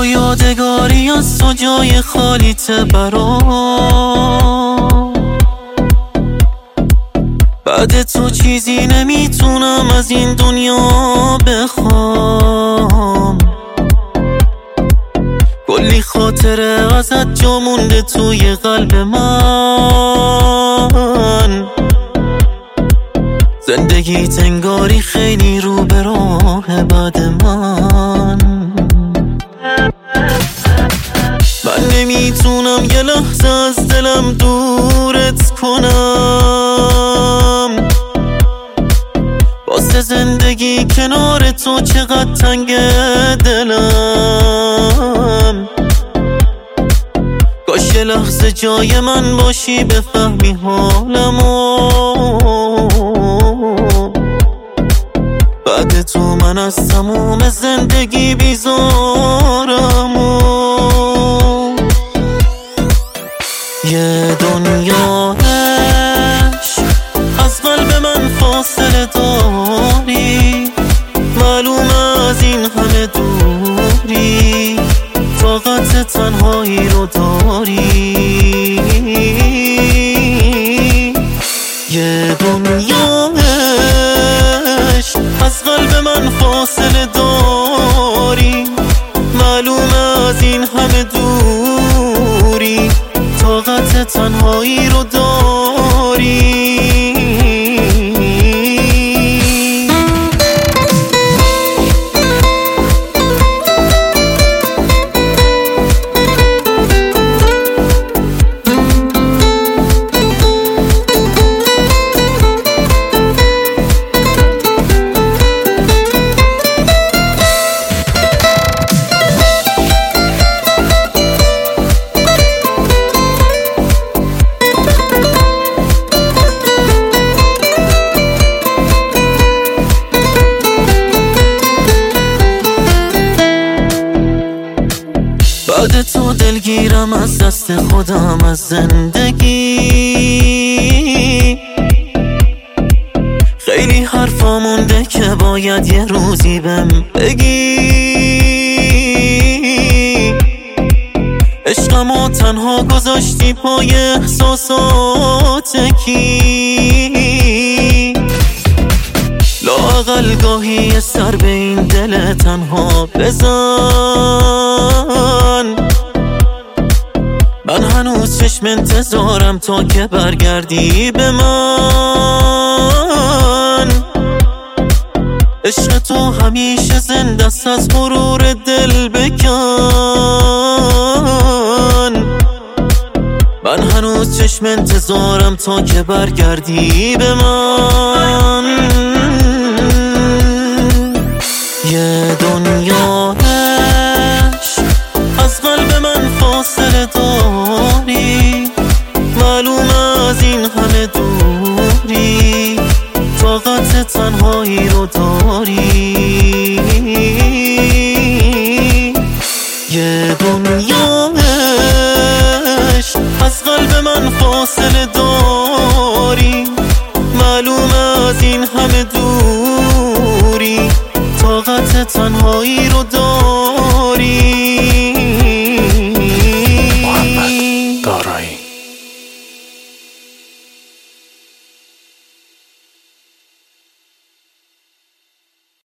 با یادگاری از تو جای خالیت برام. بعد تو چیزی نمیتونم از این دنیا بخوام. کلی خاطره ازت جا مونده توی قلب من. زندگیت انگاری خیلی رو به راه بعد من. من نمیتونم یه لحظه از دلم دورت کنم. واسه زندگی کنار تو چقدر تنگ دلم. کاش یه لحظه جای من باشی بفهمی حالمو. بعد تو من از تموم زندگی بیزارمو. یه دنیا عشق از قلب من فاصله داری. معلومه از این همه دوری طاقت تنهایی رو داری. یه دنیا عشق از قلب من فاصله داری. معلومه از این همه دوری طاقت تنهایی رو داری. بعد تو دلگیرم از دست خودم از زندگی. خیلی حرفا مونده که باید یه روزی بهم بگی. عشقمو تنها گذاشتی پای احساسات کی. لااقل گاهی یه سر به این دل تنها بزن. من هنوز چشم انتظارم تا که برگردی به من. عشق تو همیشه زنده است از غرور دل بکن. من هنوز چشم انتظارم تا که برگردی به من. یه دنیا عشق از قلب من فاصله داری. معلومه از این همه دوری طاقت تنهایی رو داری. یه دنیا عشق از قلب من فاصله داری. معلومه از این همه دوری طاقت تنهایی رو داری.